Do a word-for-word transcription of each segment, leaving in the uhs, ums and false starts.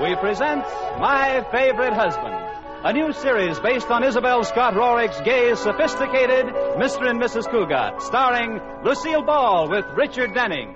we present My Favorite Husband, a new series based on Isabel Scott Rorick's gay, sophisticated Mister and Missus Cougat, starring Lucille Ball with Richard Denning.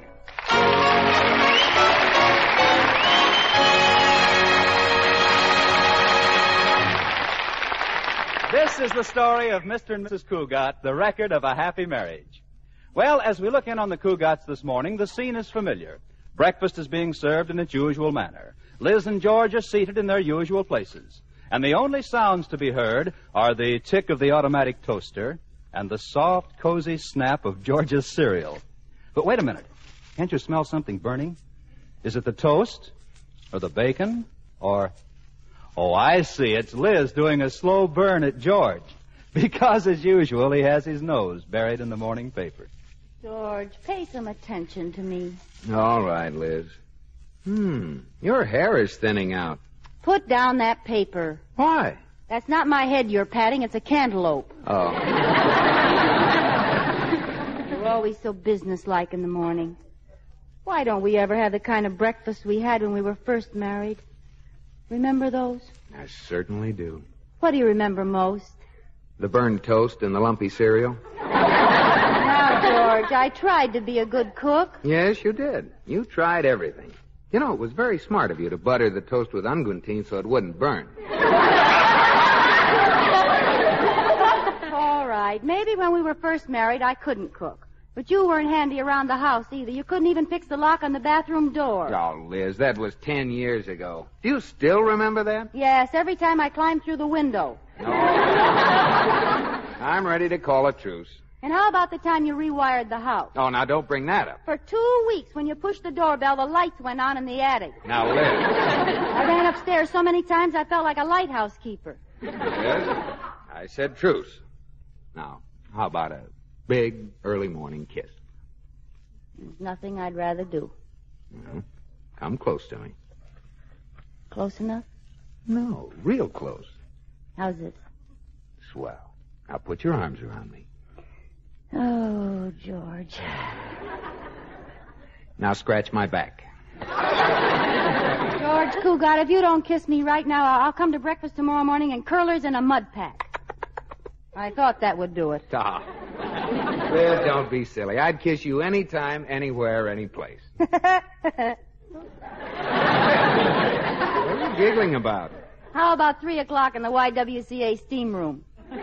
This is the story of Mister and Missus Cougat, the record of a happy marriage. Well, as we look in on the Cougats this morning, the scene is familiar. Breakfast is being served in its usual manner. Liz and George are seated in their usual places. And the only sounds to be heard are the tick of the automatic toaster and the soft, cozy snap of George's cereal. But wait a minute. Can't you smell something burning? Is it the toast? Or the bacon? Or... Oh, I see. It's Liz doing a slow burn at George. Because, as usual, he has his nose buried in the morning paper. George, pay some attention to me. All right, Liz. Hmm, your hair is thinning out. Put down that paper. Why? That's not my head you're patting. It's a cantaloupe. Oh. You're always so businesslike in the morning. Why don't we ever have the kind of breakfast we had when we were first married? Remember those? I certainly do. What do you remember most? The burned toast and the lumpy cereal. Now, George, I tried to be a good cook. Yes, you did. You tried everything. You know, it was very smart of you to butter the toast with unguentine so it wouldn't burn. All right. Maybe when we were first married, I couldn't cook. But you weren't handy around the house either. You couldn't even fix the lock on the bathroom door. Oh, Liz, that was ten years ago. Do you still remember that? Yes, every time I climbed through the window. No. I'm ready to call a truce. And how about the time you rewired the house? Oh, now don't bring that up. For two weeks, when you pushed the doorbell, the lights went on in the attic. Now, Liz. I ran upstairs so many times I felt like a lighthouse keeper. Yes? I said truce. Now, how about a big early morning kiss? There's nothing I'd rather do. Well, come close to me. Close enough? No, real close. How's this? Swell. Now put your arms around me. Oh, George. Now scratch my back. George Cougat, if you don't kiss me right now, I'll come to breakfast tomorrow morning in curlers and a mud pack. I thought that would do it. Ah. Liz, don't be silly. I'd kiss you anytime, anywhere, any place. What are you giggling about? How about three o'clock in the Y W C A steam room?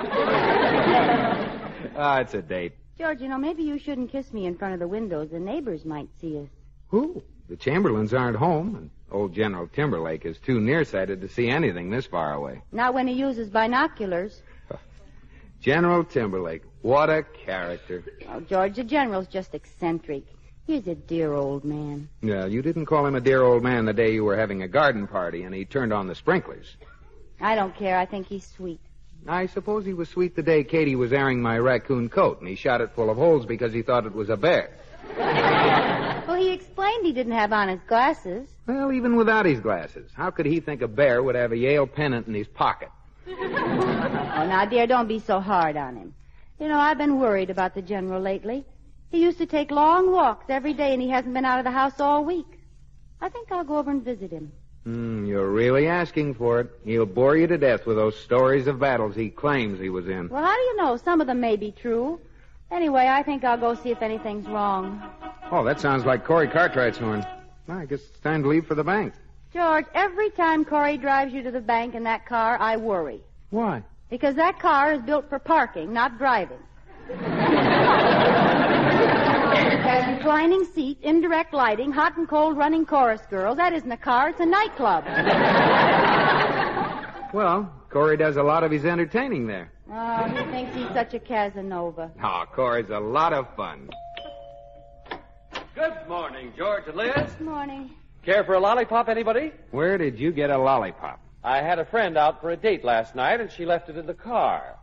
Ah, it's a date. George, you know, maybe you shouldn't kiss me in front of the windows. The neighbors might see us. Who? The Chamberlains aren't home, and old General Timberlake is too nearsighted to see anything this far away. Not when he uses binoculars. General Timberlake. What a character. Oh, George, the general's just eccentric. He's a dear old man. Yeah, you didn't call him a dear old man the day you were having a garden party and he turned on the sprinklers. I don't care. I think he's sweet. I suppose he was sweet the day Katie was airing my raccoon coat and he shot it full of holes because he thought it was a bear. Well, he explained he didn't have on his glasses. Well, even without his glasses, how could he think a bear would have a Yale pennant in his pocket? Oh, now, dear, don't be so hard on him. You know, I've been worried about the general lately. He used to take long walks every day, and he hasn't been out of the house all week. I think I'll go over and visit him. Mm, you're really asking for it. He'll bore you to death with those stories of battles he claims he was in. Well, how do you know? Some of them may be true. Anyway, I think I'll go see if anything's wrong. Oh, that sounds like Corey Cartwright's horn. Well, I guess it's time to leave for the bank. George, every time Corey drives you to the bank in that car, I worry. Why? Because that car is built for parking, not driving. It has reclining seats, indirect lighting, hot and cold running chorus girls. That isn't a car, it's a nightclub. Well, Corey does a lot of his entertaining there. Oh, he thinks he's such a Casanova. Oh, Corey's a lot of fun. Good morning, George and Liz. Good morning. Care for a lollipop, anybody? Where did you get a lollipop? I had a friend out for a date last night, and she left it in the car.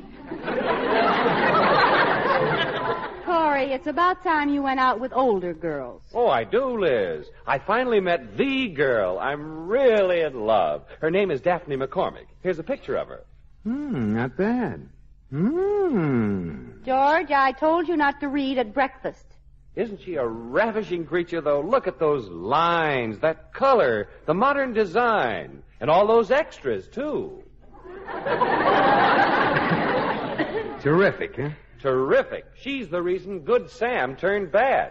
Corey, it's about time you went out with older girls. Oh, I do, Liz. I finally met the girl. I'm really in love. Her name is Daphne McCormick. Here's a picture of her. Hmm, not bad. Hmm. George, I told you not to read at breakfast. Isn't she a ravishing creature, though? Look at those lines, that color, the modern design, and all those extras, too. Terrific, huh? Terrific. She's the reason Good Sam turned bad.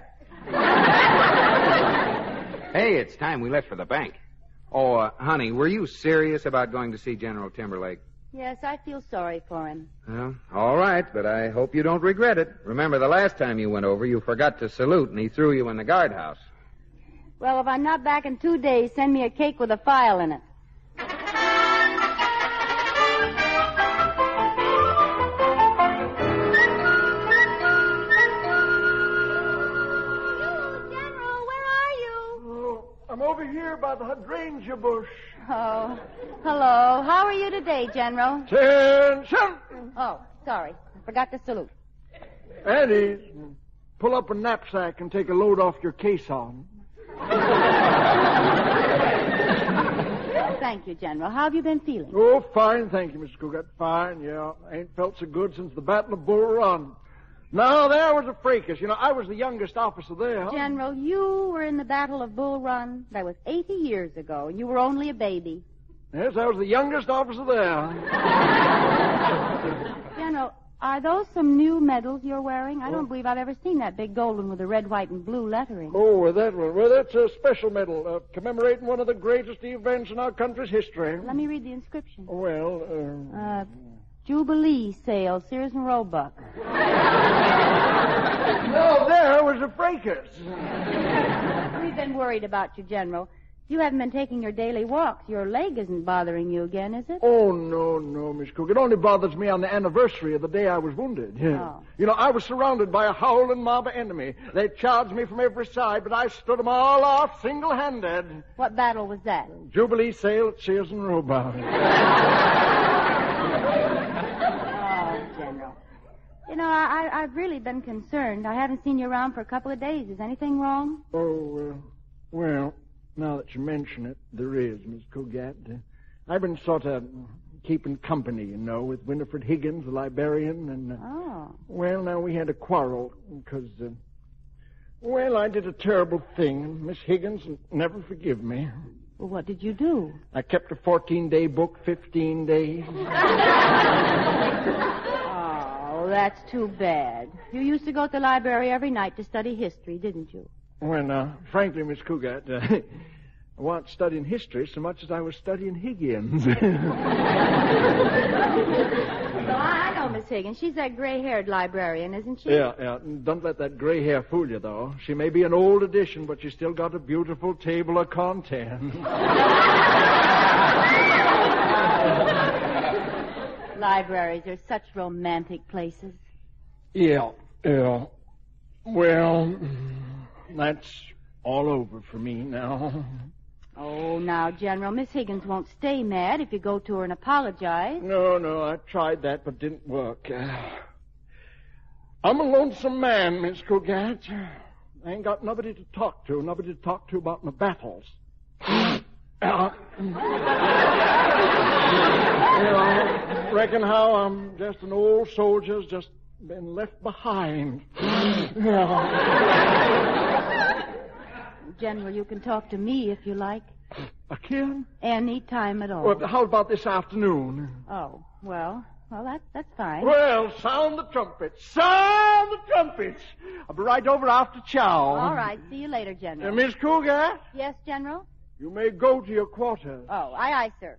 Hey, it's time we left for the bank. Oh, uh, honey, were you serious about going to see General Timberlake? Yes, I feel sorry for him. Well, all right, but I hope you don't regret it. Remember, the last time you went over, you forgot to salute, and he threw you in the guardhouse. Well, if I'm not back in two days, send me a cake with a file in it. I'm over here by the hydrangea bush. Oh, hello. How are you today, General? Attention! Oh, sorry. I forgot to salute. Eddie, pull up a knapsack and take a load off your caisson. Thank you, General. How have you been feeling? Oh, fine, thank you, Mister Cougat. Fine, yeah. Ain't felt so good since the Battle of Bull Run. No, there was a fracas. You know, I was the youngest officer there. General, you were in the Battle of Bull Run. That was eighty years ago, and you were only a baby. Yes, I was the youngest officer there. General, are those some new medals you're wearing? I don't believe I've ever seen that big gold one with the red, white, and blue lettering. Oh, well, that one. Well, that's a special medal uh, commemorating one of the greatest events in our country's history. Let me read the inscription. Well, uh... Uh... Jubilee sale, Sears and Roebuck. No, there was a fracas. We've been worried about you, General. You haven't been taking your daily walks. Your leg isn't bothering you again, is it? Oh, no, no, Miss Cook. It only bothers me on the anniversary of the day I was wounded. Oh. You know, I was surrounded by a howling mob of enemy. They charged me from every side, but I stood them all off single-handed. What battle was that? Jubilee sale at Sears and Roebuck. You know, I, I've really been concerned. I haven't seen you around for a couple of days. Is anything wrong? Oh, uh, well, now that you mention it, there is, Miss Cougat. Uh, I've been sort of keeping company, you know, with Winifred Higgins, the librarian, and... Uh, oh. Well, now, we had a quarrel, because, uh, well, I did a terrible thing, and Miss Higgins never forgive me. Well, what did you do? I kept a fourteen-day book, fifteen days. Oh, that's too bad. You used to go to the library every night to study history, didn't you? Well, uh, frankly, Miss Cougat, uh, I wasn't studying history so much as I was studying Higgins. Well, I know Miss Higgins. She's that gray-haired librarian, isn't she? Yeah, yeah. Don't let that gray hair fool you, though. She may be an old edition, but she's still got a beautiful table of contents. Libraries are such romantic places. Yeah, yeah. Well, that's all over for me now. Oh, now, General, Miss Higgins won't stay mad if you go to her and apologize. No, no, I tried that, but didn't work. Uh, I'm a lonesome man, Miss Cougat. I ain't got nobody to talk to, nobody to talk to about my battles. uh, you know, reckon how I'm just an old soldier's just been left behind. General, you can talk to me if you like. Again? Any time at all. Well, how about this afternoon? Oh, well, well, that, that's fine. Well, sound the trumpets. Sound the trumpets. I'll be right over after chow. All right. See you later, General. Uh, Miss Cougat? Yes, General? You may go to your quarters. Oh, aye, aye, sir.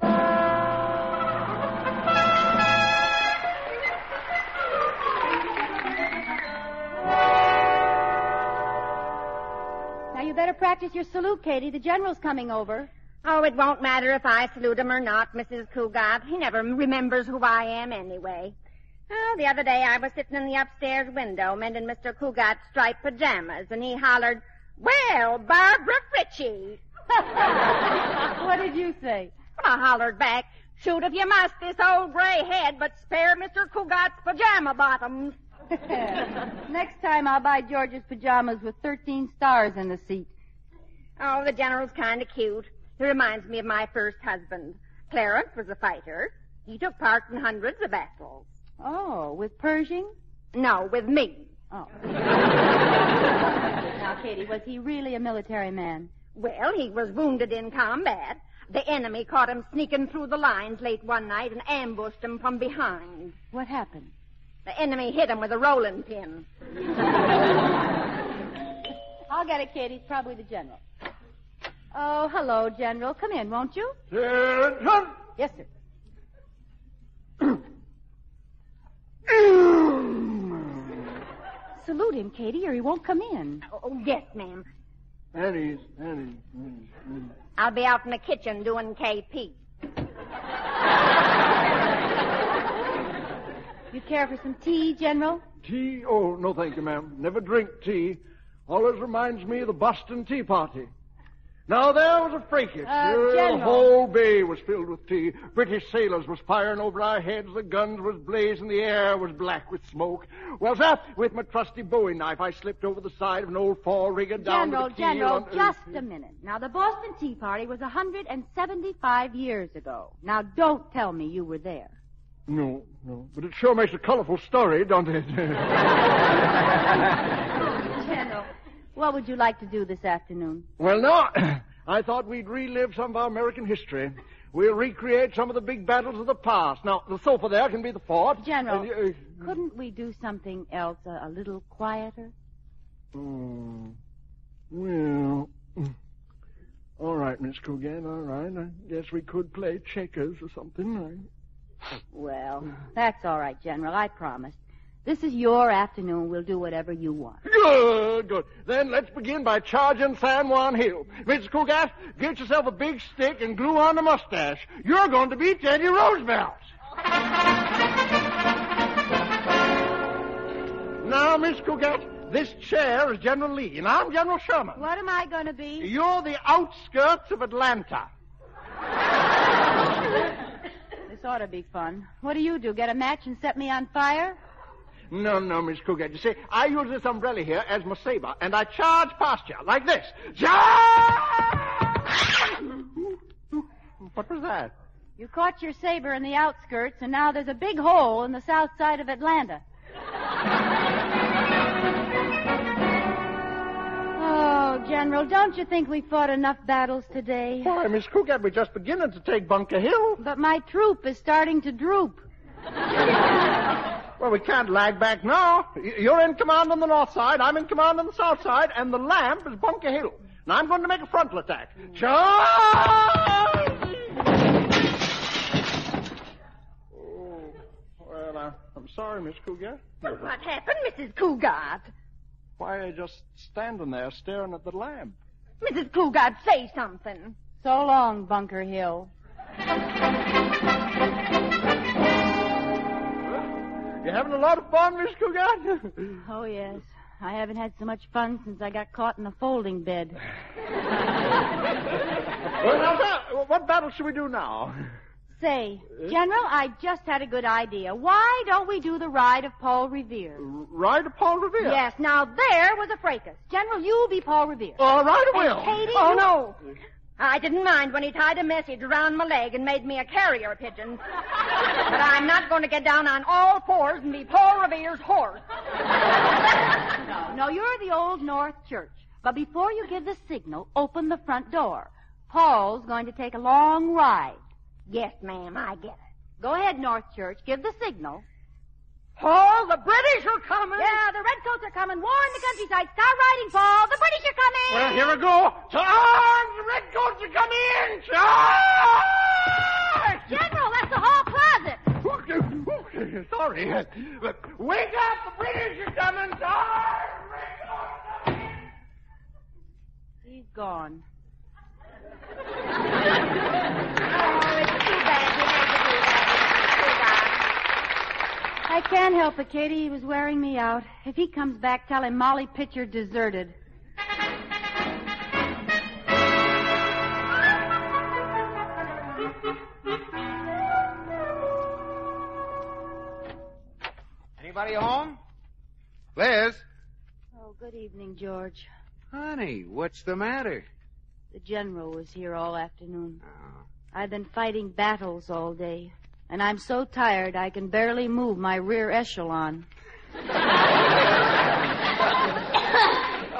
Now, you better practice your salute, Katie. The General's coming over. Oh, it won't matter if I salute him or not, Missus Cougat. He never remembers who I am anyway. Oh, the other day I was sitting in the upstairs window mending Mister Cougat's striped pajamas, and he hollered, "Well, Barbara Fritchie." What did you say? I hollered back, "Shoot if you must, this old gray head, but spare Mister Cougat's pajama bottoms." Next time I'll buy George's pajamas with thirteen stars in the seat. Oh, the General's kind of cute. He reminds me of my first husband. Clarence was a fighter. He took part in hundreds of battles. Oh, with Pershing? No, with me. Oh. Now, Katie, was he really a military man? Well, he was wounded in combat. The enemy caught him sneaking through the lines late one night and ambushed him from behind. What happened? The enemy hit him with a rolling pin. I'll get it, Katie. It's probably the general. Oh, hello, General. Come in, won't you? Attention! Yes, sir. Salute him, Katie, or he won't come in. Oh, yes, ma'am. Annie's, Annie. I'll be out in the kitchen doing K P. You care for some tea, General? Tea? Oh, no, thank you, ma'am. Never drink tea. Always reminds me of the Boston Tea Party. Now, there was a fracas. Uh, the General. whole bay was filled with tea. British sailors was firing over our heads. The guns was blazing. The air was black with smoke. Well, sir, with my trusty Bowie knife, I slipped over the side of an old fall rigger down General, to the keel. General, on- just a minute. Now, the Boston Tea Party was one hundred seventy-five years ago. Now, don't tell me you were there. No, no. But it sure makes a colorful story, don't it? General, what would you like to do this afternoon? Well, no. I thought we'd relive some of our American history. We'll recreate some of the big battles of the past. Now, the sofa there can be the fort. General, And, uh, couldn't we do something else a, a little quieter? Oh, well, all right, Miss Coogan, all right. I guess we could play checkers or something. Well, that's all right, General. I promise. This is your afternoon. We'll do whatever you want. Good, good. Then let's begin by charging San Juan Hill. Missus Coogan, get yourself a big stick and glue on the mustache. You're going to be Teddy Roosevelt. Now, Miss Coogan, this chair is General Lee, and I'm General Sherman. What am I going to be? You're the outskirts of Atlanta. This ought to be fun. What do you do, get a match and set me on fire? No, no, Miss Cougar. You see, I use this umbrella here as my saber, and I charge past you like this. Charge! What was that? You caught your saber in the outskirts, and now there's a big hole in the south side of Atlanta. Oh, General, don't you think we fought enough battles today? Why, Miss Cougar, we're just beginning to take Bunker Hill. But my troop is starting to droop. Well, we can't lag back now. Y- You're in command on the north side, I'm in command on the south side, and the lamp is Bunker Hill. Now, I'm going to make a frontal attack. Charge! Oh, well, uh, I'm sorry, Miss Cougar. Well, what happened, Missus Cougat? Why, you're just standing there staring at the lamp. Missus Cougat, say something. So long, Bunker Hill. You having a lot of fun, Miss Cougar? Oh, yes. I haven't had so much fun since I got caught in a folding bed. Well, now, sir, what battle should we do now? Say, General, I just had a good idea. Why don't we do the ride of Paul Revere? Ride to Paul Revere? Yes, now there was a fracas. General, you'll be Paul Revere. All right, I And will. Katie, Oh, you- no. I didn't mind when he tied a message around my leg and made me a carrier pigeon. But I'm not going to get down on all fours and be Paul Revere's horse. No, no, you're the Old North Church. But before you give the signal, open the front door. Paul's going to take a long ride. Yes, ma'am, I get it. Go ahead, North Church. Give the signal. Paul, the British are coming. Yeah, the redcoats are coming. Warn the countryside. Start riding, Paul. The British are coming. Well, here we go. Charge! The redcoats are coming in! Charge! General, that's the hall closet. Sorry. Wake up! The British are coming! Charge! The redcoats are coming! He's gone. Oh, it's too bad you had to do that, I can't help it, Katie. He was wearing me out. If he comes back, tell him Molly Pitcher deserted. Anybody home? Liz? Oh, good evening, George. Honey, what's the matter? The general was here all afternoon. Oh. I've been fighting battles all day, and I'm so tired I can barely move my rear echelon.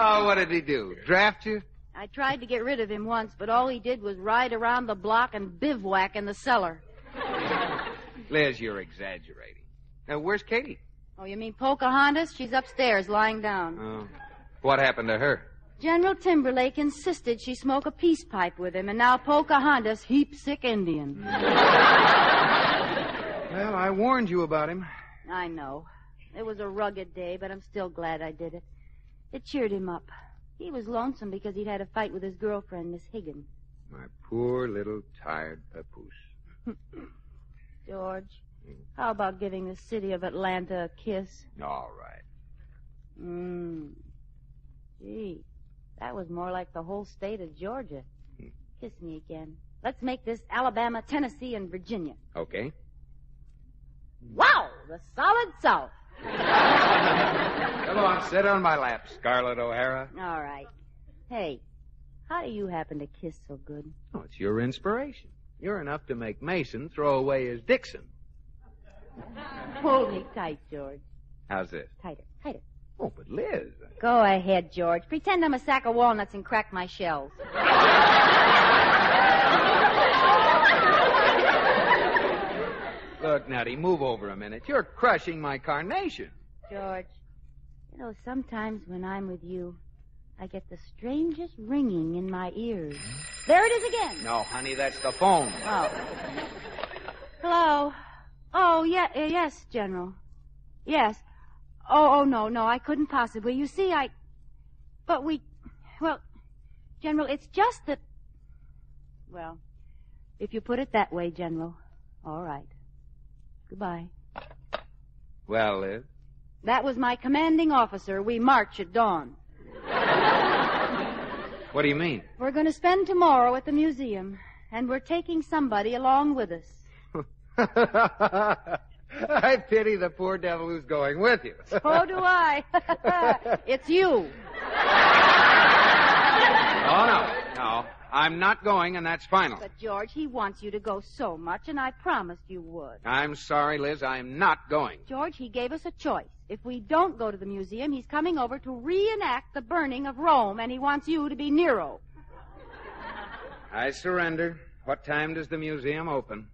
Oh, what did he do? Draft you? I tried to get rid of him once, but all he did was ride around the block and bivouac in the cellar. Liz, you're exaggerating. Now, where's Katie? Oh, you mean Pocahontas? She's upstairs, lying down. Oh. What happened to her? General Timberlake insisted she smoke a peace pipe with him, and now Pocahontas, heap sick Indian. Well, I warned you about him. I know. It was a rugged day, but I'm still glad I did it. It cheered him up. He was lonesome because he'd had a fight with his girlfriend, Miss Higgins. My poor little tired papoose. George, how about giving the city of Atlanta a kiss? All right. Mmm. Gee, that was more like the whole state of Georgia. Kiss me again. Let's make this Alabama, Tennessee, and Virginia. Okay. Wow, the solid South. Come on, sit on my lap, Scarlett O'Hara. All right. Hey, how do you happen to kiss so good? Oh, it's your inspiration. You're enough to make Mason throw away his Dixon. Hold me tight, George. How's this? Tighter, tighter. Oh, but Liz. Go ahead, George. Pretend I'm a sack of walnuts and crack my shells. Look, Nutty, move over a minute. You're crushing my carnation. George, you know, sometimes when I'm with you, I get the strangest ringing in my ears. There it is again. No, honey, that's the phone. Oh. Hello. Oh, yeah, uh, yes, General. Yes. Oh, oh, no, no, I couldn't possibly. You see, I... But we... Well, General, it's just that... Well, if you put it that way, General, all right. Goodbye. Well, Liz? That was my commanding officer. We march at dawn. What do you mean? We're going to spend tomorrow at the museum, and we're taking somebody along with us. I pity the poor devil who's going with you. So do I. It's you. Oh, no. No. I'm not going, and that's final. But, George, he wants you to go so much, and I promised you would. I'm sorry, Liz. I'm not going. George, he gave us a choice. If we don't go to the museum, he's coming over to reenact the burning of Rome, and he wants you to be Nero. I surrender. What time does the museum open?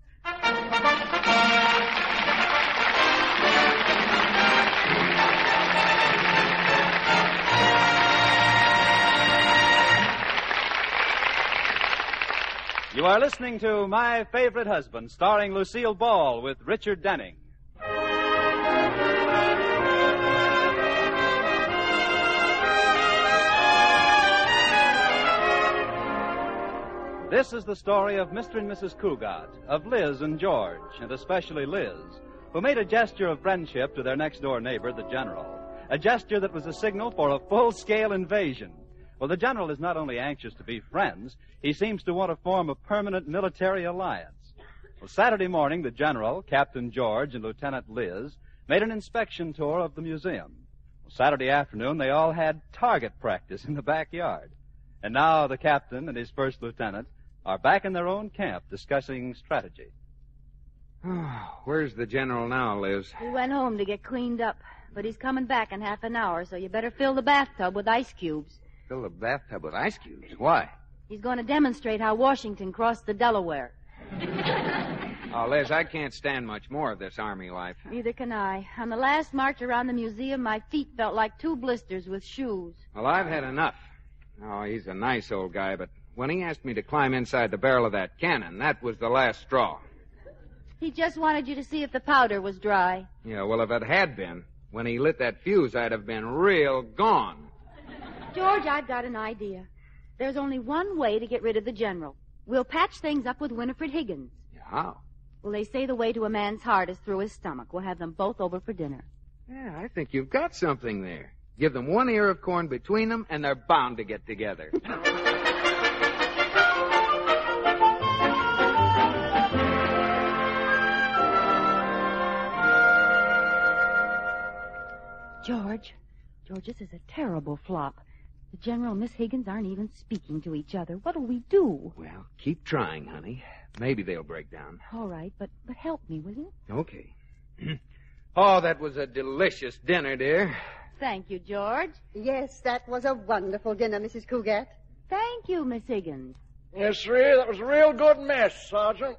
You are listening to My Favorite Husband, starring Lucille Ball with Richard Denning. This is the story of Mister and Missus Cougat, of Liz and George, and especially Liz, who made a gesture of friendship to their next-door neighbor, the General, a gesture that was a signal for a full-scale invasion. Well, the General is not only anxious to be friends, he seems to want to form a permanent military alliance. Well, Saturday morning, the General, Captain George, and Lieutenant Liz made an inspection tour of the museum. Well, Saturday afternoon, they all had target practice in the backyard. And now the captain and his first lieutenant are back in their own camp discussing strategy. Where's the General now, Liz? He went home to get cleaned up, but he's coming back in half an hour, so you better fill the bathtub with ice cubes. Fill the bathtub with ice cubes? Why? He's going to demonstrate how Washington crossed the Delaware. Oh, Liz, I can't stand much more of this army life. Neither can I. On the last march around the museum, my feet felt like two blisters with shoes. Well, I've had enough. Oh, he's a nice old guy, but when he asked me to climb inside the barrel of that cannon, that was the last straw. He just wanted you to see if the powder was dry. Yeah, well, if it had been, when he lit that fuse, I'd have been real gone. George, I've got an idea. There's only one way to get rid of the General. We'll patch things up with Winifred Higgins. How? Well, they say the way to a man's heart is through his stomach. We'll have them both over for dinner. Yeah, I think you've got something there. Give them one ear of corn between them, and they're bound to get together. George, George, this is a terrible flop. The General and Miss Higgins aren't even speaking to each other. What'll we do? Well, keep trying, honey. Maybe they'll break down. All right, but, but help me, will you? Okay. Oh, that was a delicious dinner, dear. Thank you, George. Yes, that was a wonderful dinner, Missus Cougat. Thank you, Miss Higgins. Yes, sir, that was a real good mess, Sergeant.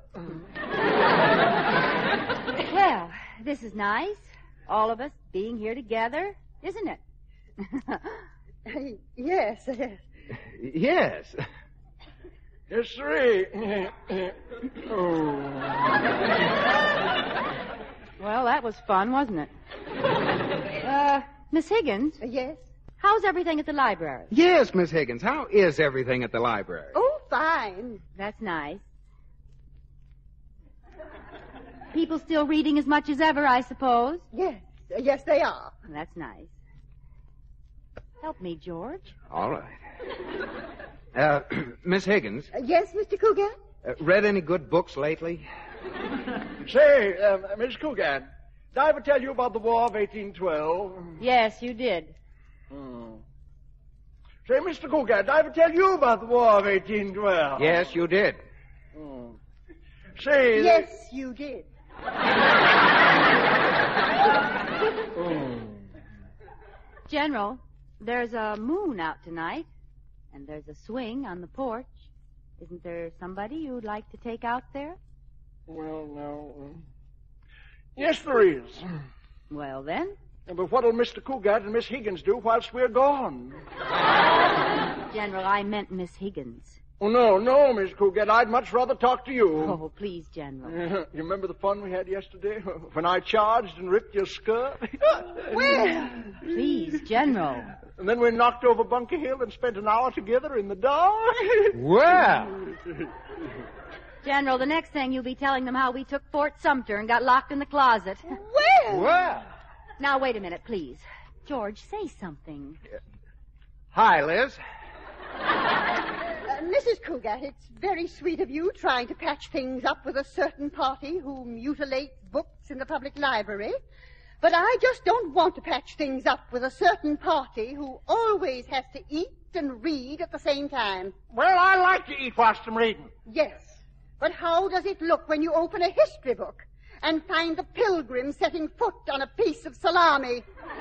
Well, this is nice. All of us being here together, isn't it? Yes, yes. Yes. Yes, sir. Oh. Well, that was fun, wasn't it? Uh, Miss Higgins, Yes? how's everything at the library? Yes, Miss Higgins. How is everything at the library? Oh, fine. That's nice. People still reading as much as ever, I suppose. Yes, yes, they are. That's nice. Help me, George. All right. Uh, Miss Higgins, Uh, yes, Mister Cougat? uh, read any good books lately? Say, um, Miss Cougat, did I ever tell you about the War of eighteen twelve? Yes, you did. Hmm. Say, Mister Cougat, did I ever tell you about the War of eighteen twelve? Yes, you did. Hmm. Say... Yes, you did. Hmm. General, there's a moon out tonight, and there's a swing on the porch. Isn't there somebody you'd like to take out there? Well, no. uh, Yes, there is. Well, then. But what'll Mister Cougat and Miss Higgins do whilst we're gone? General, I meant Miss Higgins. Oh, no, no, Miss Cougat. I'd much rather talk to you. Oh, please, General. You remember the fun we had yesterday when I charged and ripped your skirt? Well, Please, General. And then we knocked over Bunker Hill and spent an hour together in the dark. Well. General, the next thing you'll be telling them how we took Fort Sumter and got locked in the closet. well. Well. Now, wait a minute, please. George, say something. Hi, Liz. Uh, Missus Cougat, it's very sweet of you trying to patch things up with a certain party who mutilates books in the public library. But I just don't want to patch things up with a certain party who always has to eat and read at the same time. Well, I like to eat whilst I'm reading. Yes, but how does it look when you open a history book and find the pilgrim setting foot on a piece of salami?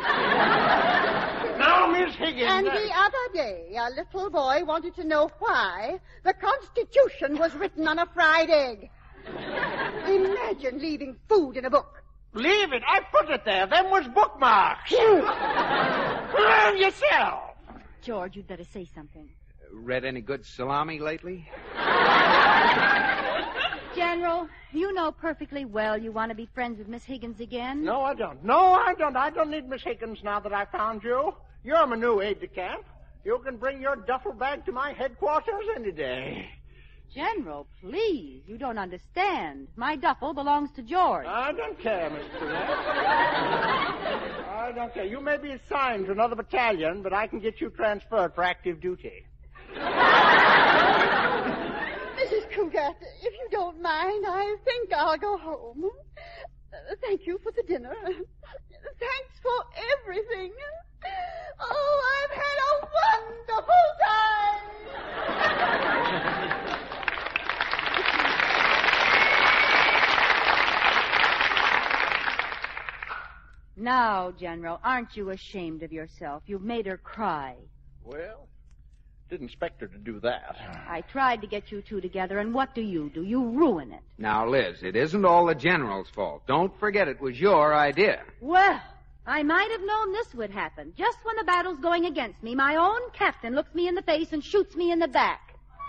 Now, Miss Higgins... And uh, the other day, a little boy wanted to know why the Constitution was written on a fried egg. Imagine leaving food in a book. Leave it. I put it there. Them was bookmarks. Learn yourself. George, you'd better say something. Read any good salami lately? General, you know perfectly well you want to be friends with Miss Higgins again. No, I don't. No, I don't. I don't need Miss Higgins now that I found you. You're my new aide-de-camp. You can bring your duffel bag to my headquarters any day. General, please. You don't understand. My duffel belongs to George. I don't care, Mister Cougat. I don't care. You may be assigned to another battalion, but I can get you transferred for active duty. Missus Cougat, if you don't mind, I think I'll go home. Uh, thank you for the dinner. Thanks for everything. Oh, I've had a wonderful time. Now, General, aren't you ashamed of yourself? You've made her cry. Well, didn't expect her to do that. I tried to get you two together, and what do you do? You ruin it. Now, Liz, it isn't all the general's fault. Don't forget it was your idea. Well, I might have known this would happen. Just when the battle's going against me, my own captain looks me in the face and shoots me in the back.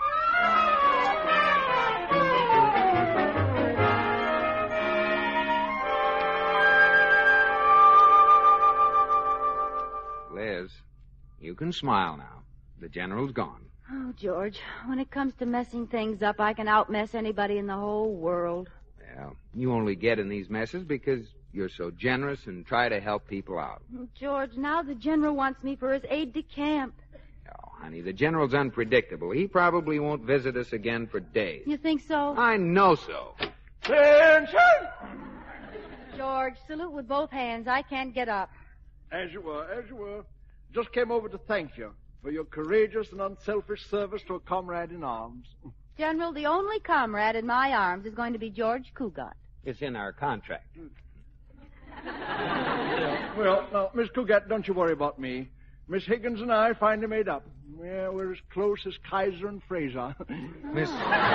Liz, you can smile now. The general's gone. Oh, George, when it comes to messing things up, I can outmess anybody in the whole world. Well, you only get in these messes because you're so generous and try to help people out. George, now the general wants me for his aide-de-camp. Oh, honey, the general's unpredictable. He probably won't visit us again for days. You think so? I know so. Attention! George, salute with both hands. I can't get up. As you were, as you were. Just came over to thank you for your courageous and unselfish service to a comrade in arms. General, the only comrade in my arms is going to be George Cougat. It's in our contract. Well, now, Miss Cougat, don't you worry about me. Miss Higgins and I finally made up. Yeah, we're as close as Kaiser and Fraser. Miss...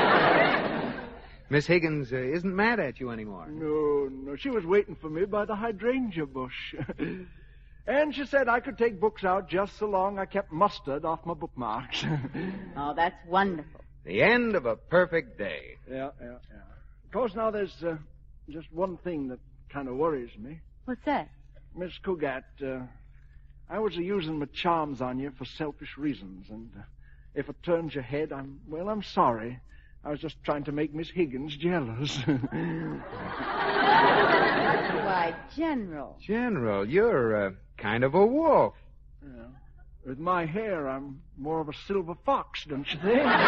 Miss Higgins uh, isn't mad at you anymore. No, no. She was waiting for me by the hydrangea bush. And she said I could take books out just so long I kept mustard off my bookmarks. Oh, that's wonderful. The end of a perfect day. Yeah, yeah, yeah. Of course, now there's uh, just one thing that kind of worries me. What's that? Miss Cougat, uh, I was using my charms on you for selfish reasons, and uh, if it turns your head, I'm, well, I'm sorry. I was just trying to make Miss Higgins jealous. Why, General. General, you're uh, kind of a wolf. Yeah. With my hair, I'm more of a silver fox, don't you think? Yeah,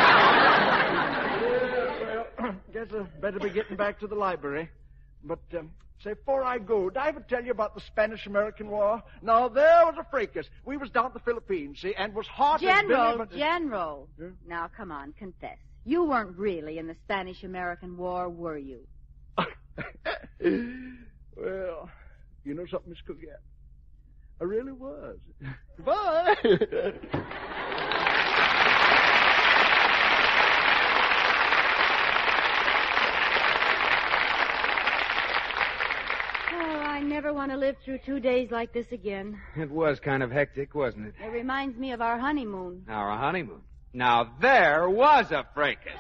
well, guess I better be getting back to the library. But, um, say, before I go, did I ever tell you about the Spanish-American War? Now, there was a fracas. We was down at the Philippines, see, and was hot as General, Billy, but... General. Yeah? Now, come on, confess. You weren't really in the Spanish-American War, were you? Well, you know something, Miss Cougat? I really was. Bye. Oh, I never want to live through two days like this again. It was kind of hectic, wasn't it? It reminds me of our honeymoon. Our honeymoon. Now, there was a fracas.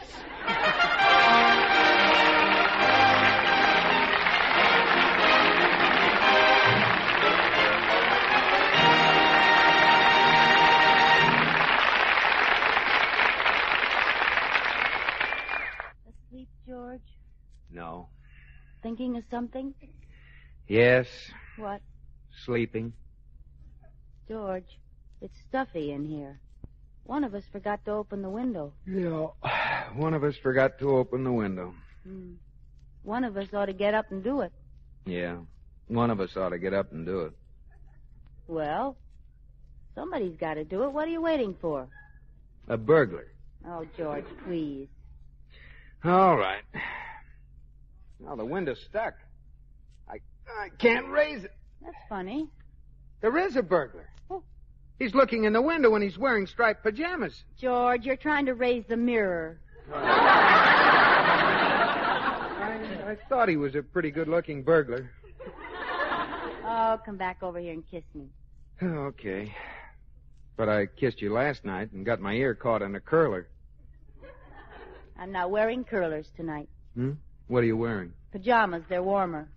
Asleep, George? No. Thinking of something? Yes. What? Sleeping. George, it's stuffy in here. One of us forgot to open the window. Yeah. One of us forgot to open the window. Hmm. One of us ought to get up and do it. Yeah. One of us ought to get up and do it. Well, somebody's got to do it. What are you waiting for? A burglar. Oh, George, please. All right. Now, the window's stuck. I, I can't raise it. That's funny. There is a burglar. Oh. He's looking in the window and he's wearing striped pajamas. George, you're trying to raise the mirror. I, I thought he was a pretty good-looking burglar. Oh, come back over here and kiss me. Okay. But I kissed you last night and got my ear caught in a curler. I'm not wearing curlers tonight. Hmm? What are you wearing? Pajamas, they're warmer.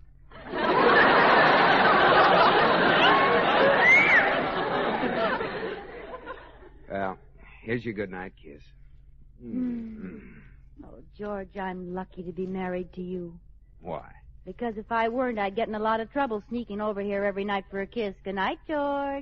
Well, here's your good night kiss. Mm. Oh, George, I'm lucky to be married to you. Why? Because if I weren't, I'd get in a lot of trouble sneaking over here every night for a kiss. Good night, George.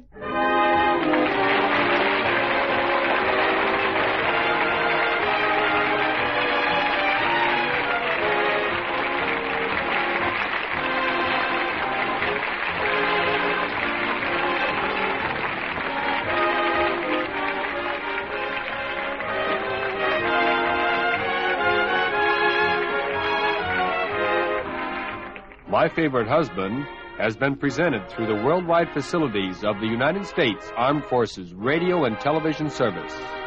My Favorite Husband has been presented through the worldwide facilities of the United States Armed Forces Radio and Television Service.